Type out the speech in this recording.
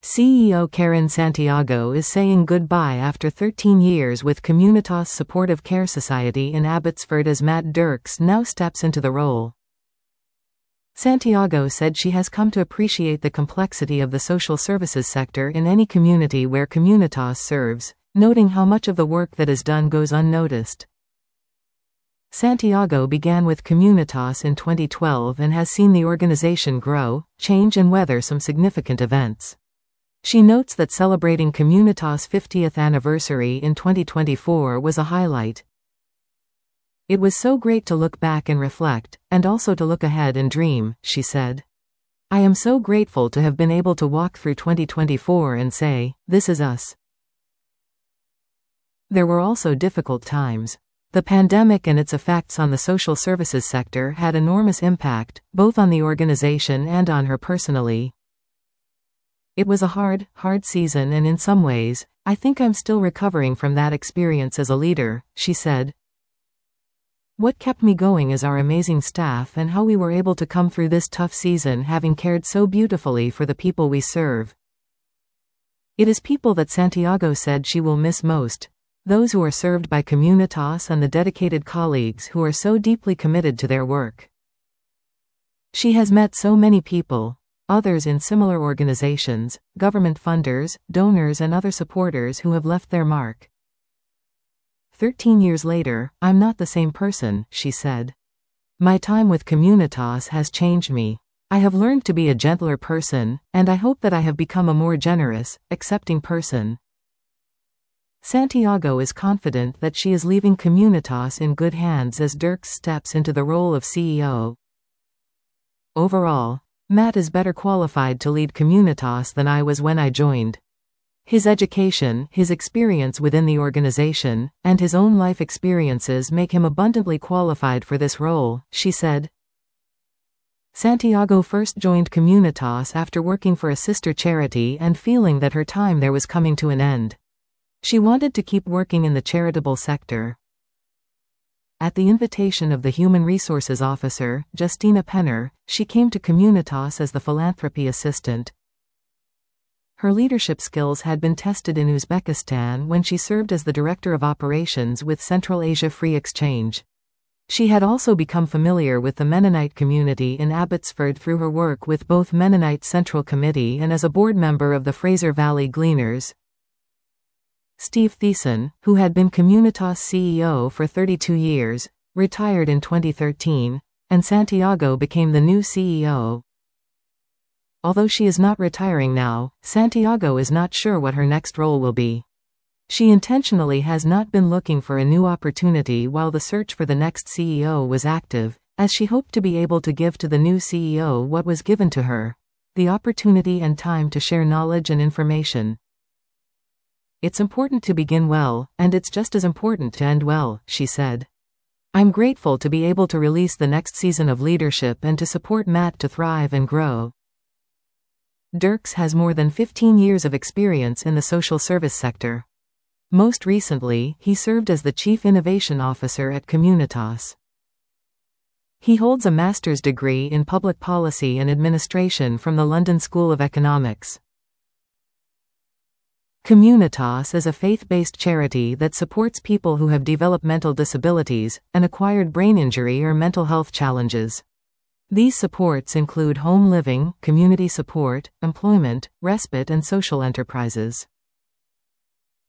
CEO Karen Santiago is saying goodbye after 13 years with Communitas Supportive Care Society in Abbotsford as Matt Dirks now steps into the role. Santiago said she has come to appreciate the complexity of the social services sector in any community where Communitas serves, noting how much of the work that is done goes unnoticed. Santiago began with Communitas in 2012 and has seen the organization grow, change and weather some significant events. She notes that celebrating Communitas' 50th anniversary in 2024 was a highlight. "It was so great to look back and reflect, and also to look ahead and dream," she said. "I am so grateful to have been able to walk through 2024 and say, this is us." There were also difficult times. The pandemic and its effects on the social services sector had enormous impact, both on the organization and on her personally. "It was a hard season, and in some ways, I think I'm still recovering from that experience as a leader," she said. "What kept me going is our amazing staff and how we were able to come through this tough season having cared so beautifully for the people we serve." It is people that Santiago said she will miss most, those who are served by Communitas and the dedicated colleagues who are so deeply committed to their work. She has met so many people, others in similar organizations, government funders, donors and other supporters who have left their mark. 13 years later, I'm not the same person, she said. My time with Communitas has changed me. I have learned to be a gentler person, and I hope that I have become a more generous, accepting person. Santiago is confident that she is leaving Communitas in good hands as Dirks steps into the role of CEO. Overall, Matt is better qualified to lead Communitas than I was when I joined. His education, his experience within the organization, and his own life experiences make him abundantly qualified for this role, she said. Santiago first joined Communitas after working for a sister charity and feeling that her time there was coming to an end. She wanted to keep working in the charitable sector. At the invitation of the Human Resources Officer, Justina Penner, she came to Communitas as the philanthropy assistant. Her leadership skills had been tested in Uzbekistan when she served as the Director of Operations with Central Asia Free Exchange. She had also become familiar with the Mennonite community in Abbotsford through her work with both Mennonite Central Committee and as a board member of the Fraser Valley Gleaners. Steve Thiessen, who had been Communitas CEO for 32 years, retired in 2013, and Santiago became the new CEO. Although she is not retiring now, Santiago is not sure what her next role will be. She intentionally has not been looking for a new opportunity while the search for the next CEO was active, as she hoped to be able to give to the new CEO what was given to her: the opportunity and time to share knowledge and information. It's important to begin well, and it's just as important to end well, she said. I'm grateful to be able to release the next season of leadership and to support Matt to thrive and grow. Dirks has more than 15 years of experience in the social service sector. Most recently, he served as the Chief Innovation Officer at Communitas. He holds a master's degree in public policy and administration from the London School of Economics. Communitas is a faith-based charity that supports people who have developmental disabilities, an acquired brain injury or mental health challenges. These supports include home living, community support, employment, respite and social enterprises.